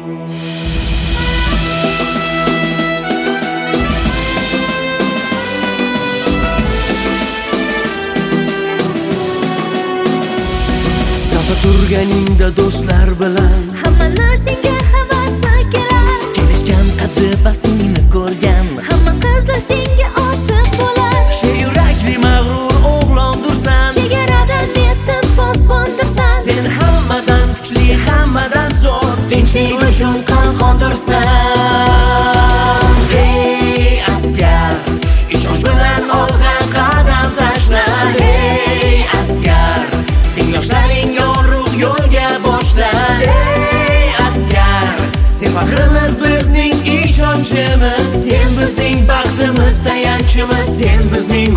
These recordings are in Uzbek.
Turganingda do'stlar bilan hamma narsaga havasi kelar. Kelishgan qaddi basingni ko'rgan Hamma qizlar senga oshiq bo'lar. Shu yurakli mag'rur o'g'londursan, Chegaradan metin posbondirsan. Sen hammadan kuchli, hammadan zo'r, tinchlik uchun qon qondirsan. Hey askar, ishonch bilan olg'a qadam tashla. Hey askar, tengdoshlaring yo'lga boshla. Ey askar, sen faxrimiz, bizning ishonchimiz, sen bizning baxtimiz, tayanchimiz, sen bizning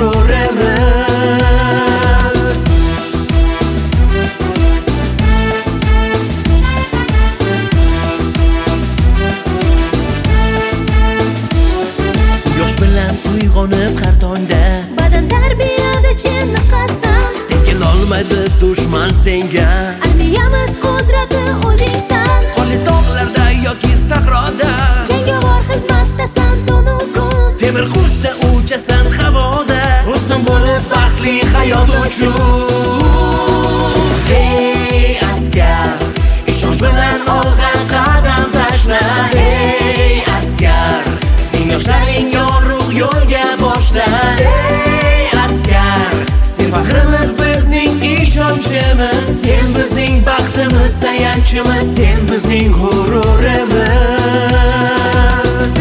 g'ururimiz. Yosh bilan uyg'onib har tongda, Badan tarbiyada chiniqasan. kelolmaydi dushman senga. Armiyamiz qudrati o'zingsan. Qonli tog'larda yoki sahroda, Jangovar xizmatdasan tunu kun. temir qushda uchasan havoda, rustam bo'lib baxtli hayot uchun. Hey askar, ishonch bilan olg'a qadam tashla. Hey askar, tengdoshlaring yorug' yo'lga boshla. Hey askar, sen faxrimiz, bizning ishonchimiz, sen bizning baxtimiz, tayanchimiz, sen bizning g'ururimiz.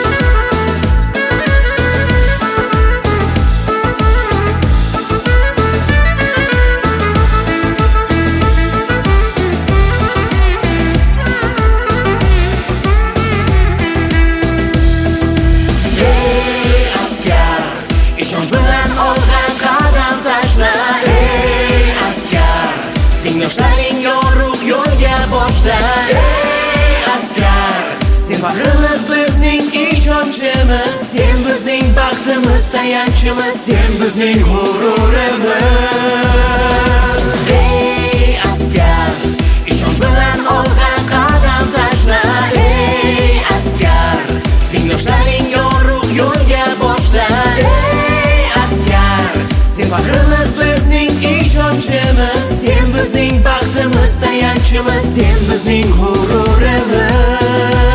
Hey askar, ishonch bilan olg'a qadam tashla. Hey askar, tengdoshlaring yorug' yo'lga boshla. Hey askar, sen faxrimiz, bizning ishonchimiz, sen bizning baxtimiz, tayanchimiz, sen bizning g'ururimiz. Hey askar, ishonch bilan olg'a qadam tashla. Hey askar, tengdoshlaring yorug' yo'lga boshla. Hey askar, sen faxrimiz, bizning ishonchimiz, sen bizning baxtimiz, tayanchimiz, sen bizning g'ururimiz.